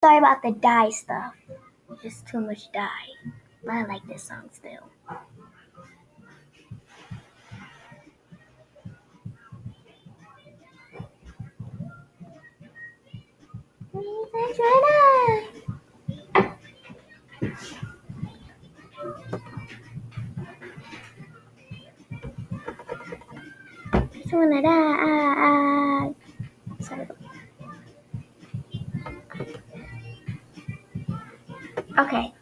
Sorry about the die stuff. Just too much die. But I like this song still. Sorry. Okay.